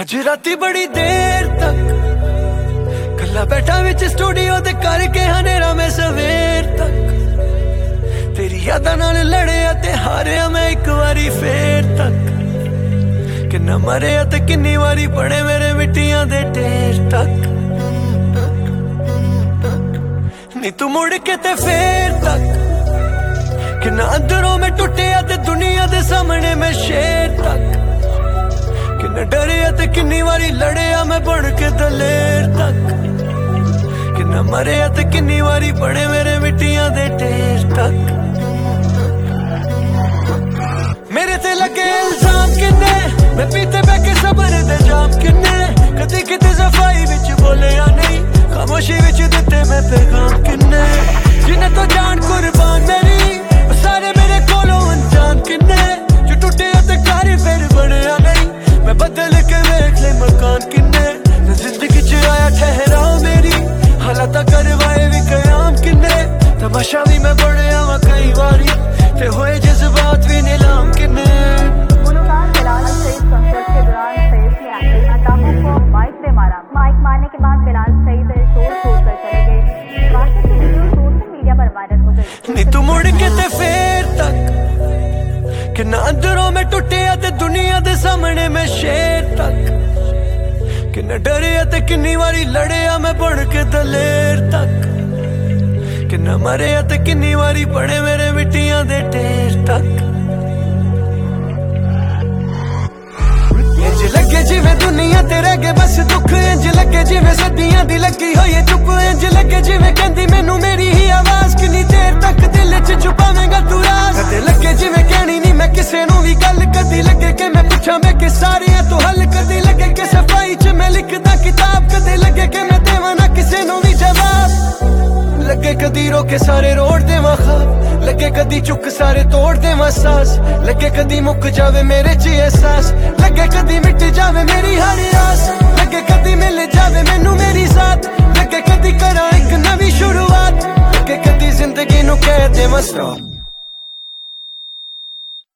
अज राती बड़ी देर तक कला बैठा विच स्टूडियो ते करके हनेरा मैं सवेर तक तेरी यादां नाल लड़िया ते हारिया मैं एक बारी फेर तक किन्ना मरिया ते किन्नी वारी बने मेरे मिट्टियां दे ढेर तक नी तू मुड़ के ते फेर तक किन्ना अंदरों में टुटिया ते दुनिया दे सामने मैं शेर तक किन्ना डरिया ते किन्नी वारी लड़िया मैं बन के दलेर तक किन्ना मरिया ते किन्नी वारी बने मेरे मिट्टियां दे ढेर तक मेरे ते लगे इल्जाम किन्ने मैं पीते बैके सबर दे जाम किन्ने कदी किते सफाई विच बोले या नहीं खामोशी विच दिते मैं पैगाम किन्ने जिन्हें तो जान कुर्बान मेरी सारे मेरे कोलों अनजान किन्ने जो टूटे ते कारी फिर बने या नहीं मैं बदल के वेख ले मकान किन्ने जिंदगी च आया ठहराव मेरी हालात करवाए भी कयाम किन्ने तमाशा भी मैं बढ़िया वा कई बारी ते होए जज्बात भी नीलाम किन्ने गुलकार बिलाल सईद कंसर्ट के दौरान सईद ने आके अताफा को माइक पे मारा। माइक मारने के बाद बिलाल सईद शोर कर चले गए। वाक़े की वीडियो सोशल मीडिया पर वायरल हो गई। नी तू मुड़ के ते फेर तक किन्ना अंदरों में टुटिया ते दुनिया दे सामने मैं शेर तक किन्ना डरिया ते किन्नी वारी लड़िया मैं बन के दलेर तक किन्ना मरिया ते किन्नी वारी बने मेरे मिट्टियां दे ढेर तक इंज लगे जिवें दुनिया ते रह गए बस दुख इंज लगे जिवें सदियां दी लगी होई चुप इंज लगे जिवें कहंदी मैनू मेरी ही आवाज किन्नी देर तक दिल च छुपावेंगा तू राज कदे लगे जिवें कहनी नहीं मैं किसे नू भी गल कदी लगे कि मैं पुछां मैं कि सारियां तू हल कदी लगे कि सफाई च मैं लिखदा किताब कदे लगे कि मैं देवां ना किसे नू भी जवाब लगे कदी रोके सारे रोड दे ख्वाब लगे कदी चुक सारे तोड़ दे सांस लगे कदी मुक जावे मेरे च एहसास लगे कदी मिट जावे मेरी हर